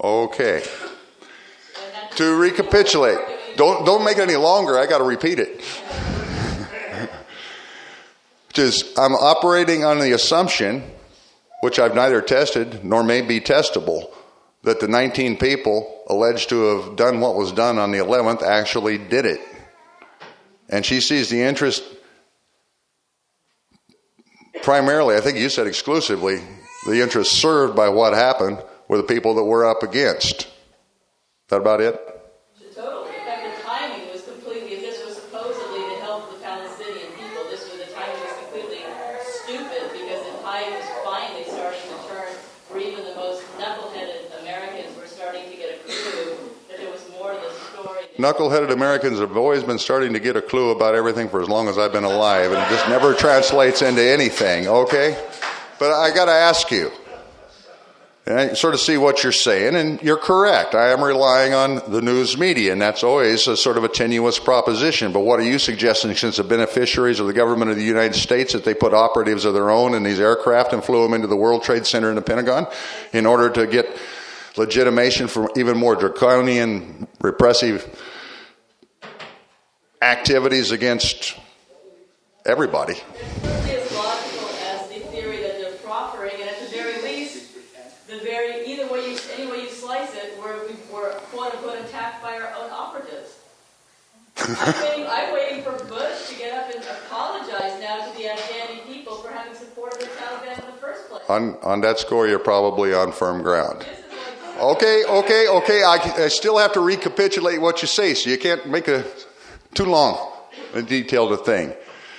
Okay. To recapitulate, don't make it any longer. I got to repeat it. Which is, I'm operating on the assumption, which I've neither tested nor may be testable, that the 19 people alleged to have done what was done on the 11th actually did it. And she sees the interest primarily, I think you said exclusively, the interest served by what happened were the people that we're up against. Is that about it? Totally. In fact, the timing was completely, if this was supposedly to help the Palestinian people, the timing was completely stupid because the tide was finally starting to turn, where even the most knuckleheaded Americans were starting to get a clue that there was more to the story. Knuckleheaded Americans have always been starting to get a clue about everything for as long as I've been alive, and it just never translates into anything, okay? But I got to ask you, and I sort of see what you're saying, and you're correct. I am relying on the news media, and that's always a sort of a tenuous proposition. But what are you suggesting, since the beneficiaries of the government of the United States, that they put operatives of their own in these aircraft and flew them into the World Trade Center and the Pentagon in order to get legitimation for even more draconian, repressive activities against everybody? I'm waiting for Bush to get up and apologize now to the Afghani people for having supported the Taliban in the first place. On that score, you're probably on firm ground. Okay. I still have to recapitulate what you say, so you can't make a too long and detailed a thing.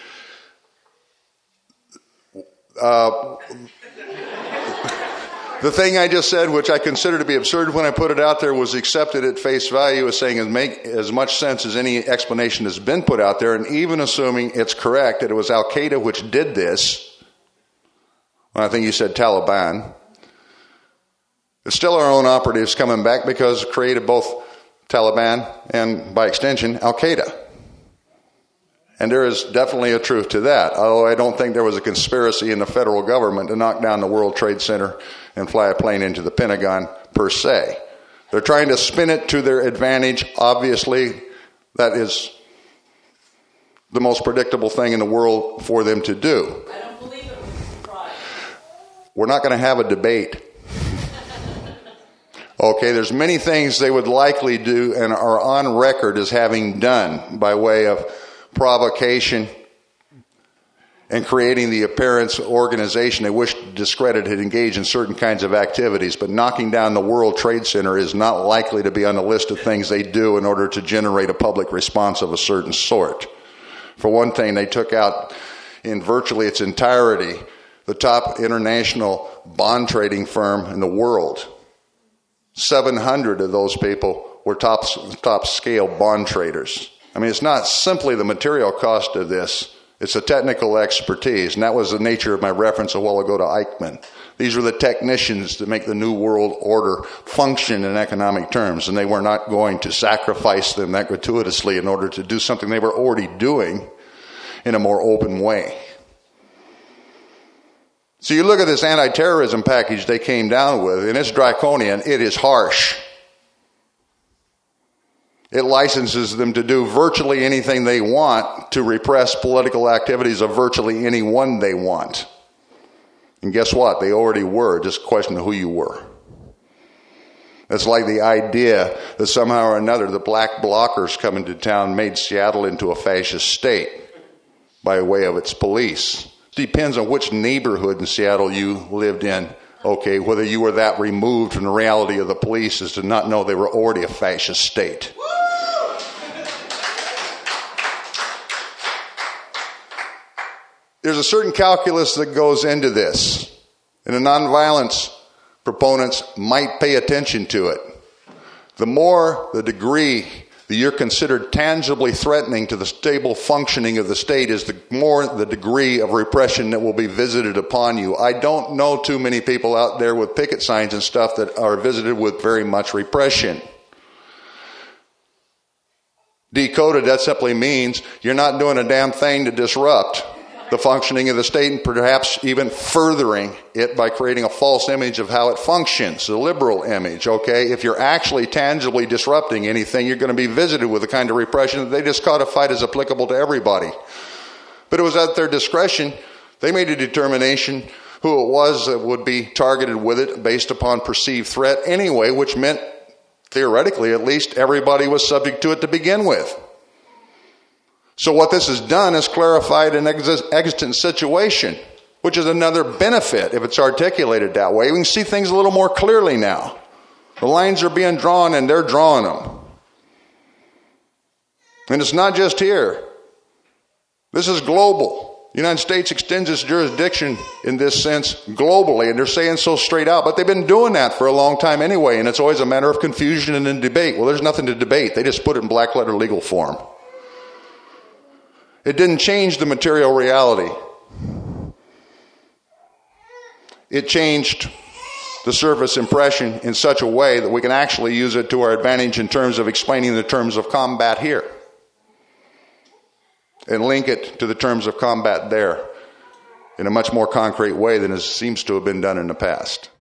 The thing I just said, which I consider to be absurd when I put it out there, was accepted at face value as saying it make as much sense as any explanation that's been put out there, and even assuming it's correct that it was Al-Qaeda which did this, well, I think you said Taliban, it's still our own operatives coming back because it created both Taliban and, by extension, Al-Qaeda. And there is definitely a truth to that, although I don't think there was a conspiracy in the federal government to knock down the World Trade Center and fly a plane into the Pentagon, per se. They're trying to spin it to their advantage. Obviously, that is the most predictable thing in the world for them to do. I don't believe it was a surprise. We're not going to have a debate. Okay, there's many things they would likely do and are on record as having done by way of provocation and creating the appearance organization they wish to discredit had engaged in certain kinds of activities, but knocking down the World Trade Center is not likely to be on the list of things they do in order to generate a public response of a certain sort. For one thing, they took out in virtually its entirety the top international bond trading firm in the world. 700 of those people were top scale bond traders. I mean, it's not simply the material cost of this, it's the technical expertise. And that was the nature of my reference a while ago to Eichmann. These were the technicians that make the New World Order function in economic terms. And they were not going to sacrifice them that gratuitously in order to do something they were already doing in a more open way. So you look at this anti-terrorism package they came down with, and it's draconian, it is harsh. It licenses them to do virtually anything they want to repress political activities of virtually anyone they want. And guess what? They already were, just a question of who you were. It's like the idea that somehow or another the black blockers coming to town made Seattle into a fascist state by way of its police. It depends on which neighborhood in Seattle you lived in. Okay, whether you were that removed from the reality of the police as to not know they were already a fascist state. There's a certain calculus that goes into this, and the nonviolence proponents might pay attention to it. The more the degree that you're considered tangibly threatening to the stable functioning of the state is the more the degree of repression that will be visited upon you. I don't know too many people out there with picket signs and stuff that are visited with very much repression. Decoded, that simply means you're not doing a damn thing to disrupt. the functioning of the state and perhaps even furthering it by creating a false image of how it functions, a liberal image, okay? If you're actually tangibly disrupting anything, you're going to be visited with the kind of repression that they just codified as applicable to everybody. But it was at their discretion. They made a determination who it was that would be targeted with it based upon perceived threat anyway, which meant, theoretically at least, everybody was subject to it to begin with. So what this has done is clarified an extant situation, which is another benefit if it's articulated that way. We can see things a little more clearly now. The lines are being drawn and they're drawing them. And it's not just here. This is global. The United States extends its jurisdiction in this sense globally, and they're saying so straight out, but they've been doing that for a long time anyway, and it's always a matter of confusion and in debate. Well, there's nothing to debate. They just put it in black letter legal form. It didn't change the material reality. It changed the surface impression in such a way that we can actually use it to our advantage in terms of explaining the terms of combat here and link it to the terms of combat there in a much more concrete way than it seems to have been done in the past.